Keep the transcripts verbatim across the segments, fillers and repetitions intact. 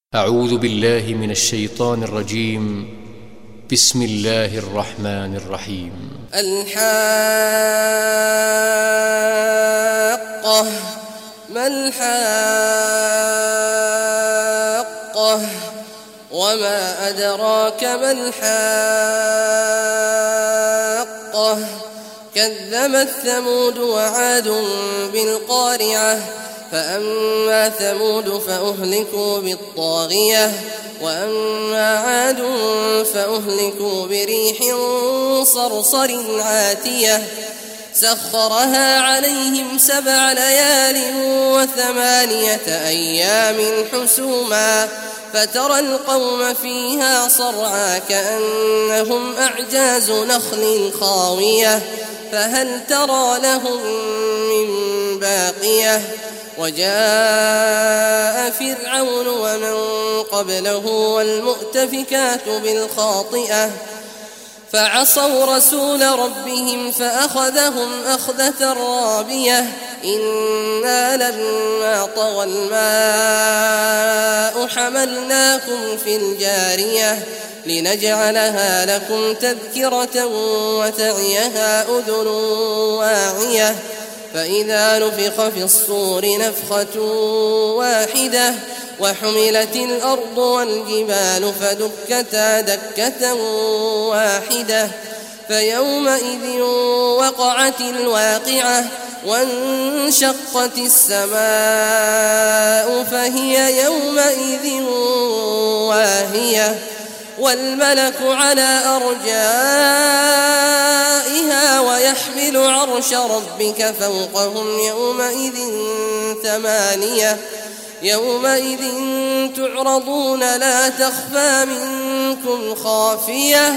أعوذ بالله من الشيطان الرجيم. بسم الله الرحمن الرحيم. الحاقة ما الحاقة وما أدراك ما الحاقة كذبت ثمود وعاد بالقارعة فأما ثمود فأهلكوا بالطاغية وأما عاد فأهلكوا بريح صرصر عاتية سخرها عليهم سبع ليال وثمانية أيام حسوما فترى القوم فيها صرعى كأنهم أعجاز نخل خاوية فهل ترى لهم من باقية وجاء فرعون ومن قبله والمؤتفكات بالخاطئة فعصوا رسول ربهم فأخذهم أخذة رابية إنا لما طغى الماء حملناكم في الجارية لنجعلها لكم تذكرة وتعيها أذن واعية فإذا نفخ في الصور نفخة واحدة وحملت الأرض والجبال فدكتا دكة واحدة فيومئذ وقعت الواقعة وانشقت السماء فهي يومئذ واهية والملك على أرجائها ويحمل عرش ربك فوقهم يومئذ ثمانية يومئذ تعرضون لا تخفى منكم خافية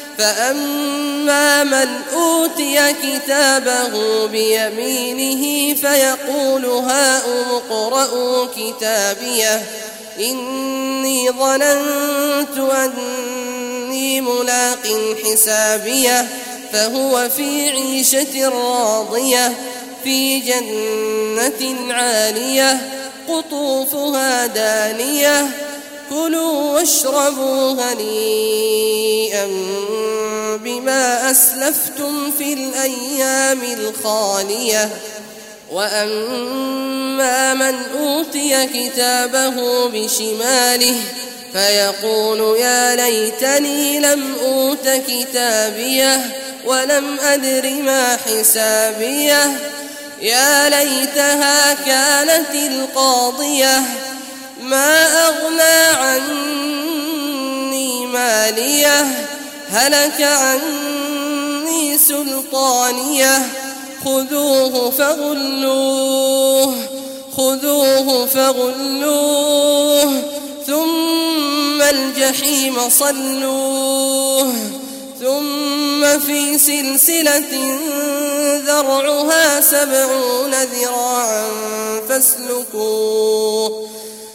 فأما من أوتي كتابه بيمينه فيقول هاؤم اقرءوا كتابيه إني ظننت أني ملاق حسابيه فهو في عيشة راضية في جنة عالية قطوفها دانية كلوا واشربوا هنيئا بما أسلفتم في الأيام الخالية وأما من أوتي كتابه بشماله فيقول يا ليتني لم أوت كتابيه ولم أدر ما حسابيه يا ليتها كانت القاضية ما أغنى عني ماليه هلك عني سلطانيه خذوه فغلوه خذوه فغلوه ثم الجحيم صلوه ثم في سلسلة ذرعها سبعون ذراعا فاسلكوه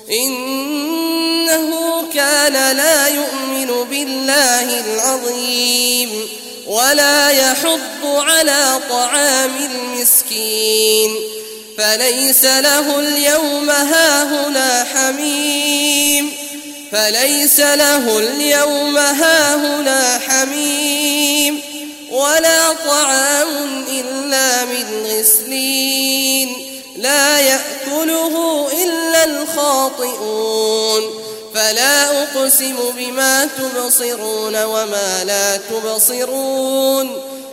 إنه كان لا يؤمن بالله العظيم ولا يحض على طعام المسكين فليس له اليوم هاهنا حميم فليس له اليوم هاهنا حميم ولا طعام إلا من غسلين لا يأكله إلا الخاطئون فلا أقسم بما تبصرون وما لا تبصرون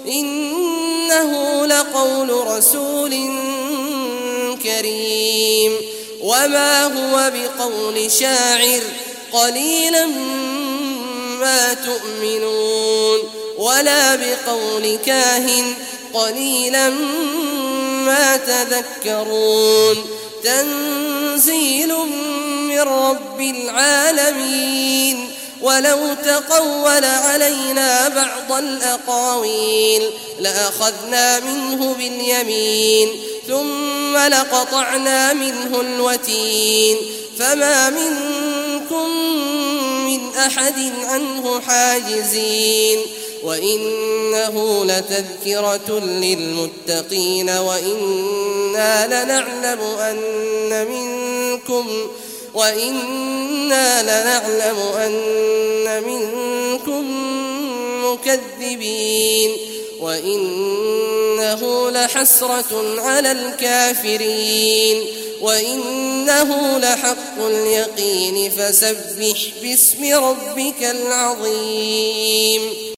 إنه لقول رسول كريم وما هو بقول شاعر قليلا ما تؤمنون ولا بقول كاهن قليلا ما تذكرون تنزيل من رب العالمين ولو تقول علينا بعض الأقاويل لأخذنا منه باليمين ثم لقطعنا منه الوتين فما منكم من أحد عنه حاجزين وإنه لتذكرة للمتقين وإنا لنعلم أن منكم وإنا لنعلم أن منكم مكذبين وإنه لحسرة على الكافرين وإنه لحق اليقين فسبح باسم ربك العظيم